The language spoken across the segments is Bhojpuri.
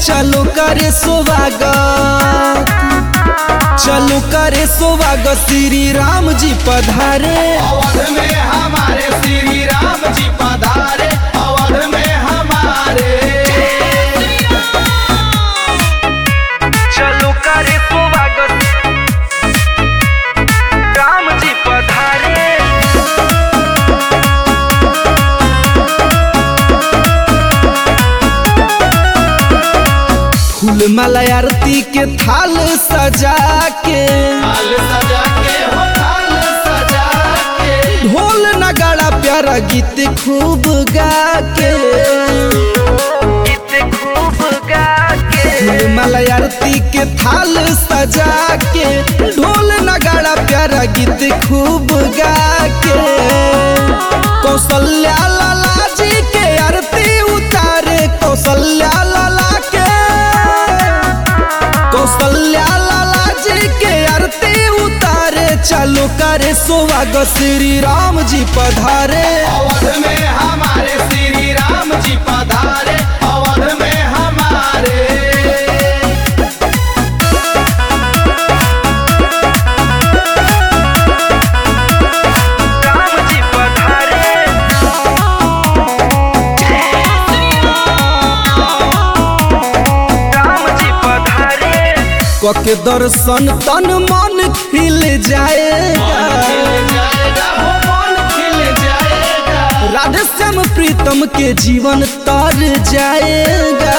चलो करे स्वागत, चलो करे स्वागत श्री राम जी पधारे। अवध में हमारे श्री राम जी पधारे, अवध में हमारे। चलो करे स्वागत राम जी पधारे। फूल माला आरती के थाल सजा के, थाल सजा के हो थाल सजा के, ढोल नगाड़ा प्यारा गीत खूब गा के, गीत खूब गा के। फूल माला आरती के थाल सजा के, ढोल नगाड़ा प्यारा गीत खूब गा के। कौशल्या लाला जी के आरती उतारे, कौशल्या लाला के, कौशल्या लाला जी के आरती उतारे। चलो करे स्वागत श्री राम जी पधारे। अवध में हमारे श्री राम जी पधारे, अवध में हमारे। राम जी पधारे। राम जी पधारे। कके दर्शन तन मन खिल जाएगा, खिल जाएगा हो मन खिल जाएगा, राधे श्याम प्रीतम के जीवन तर जाएगा,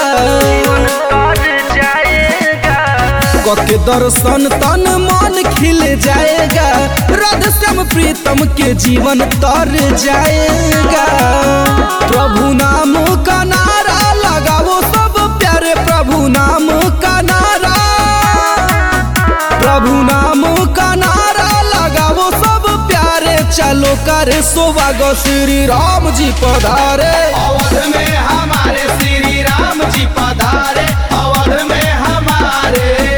कके दर्शन तन मन खिल जाएगा, राधे श्याम प्रीतम के जीवन तर जाएगा। प्रभु नाम का नारा लगाओ सब प्यारे, प्रभु नाम का नारा, प्रभु नाम का नारा लगाओ सब प्यारे। चलो करे स्वागत श्री राम जी पधारे। अवध में हमारे श्री राम जी पधारे, अवध में हमारे।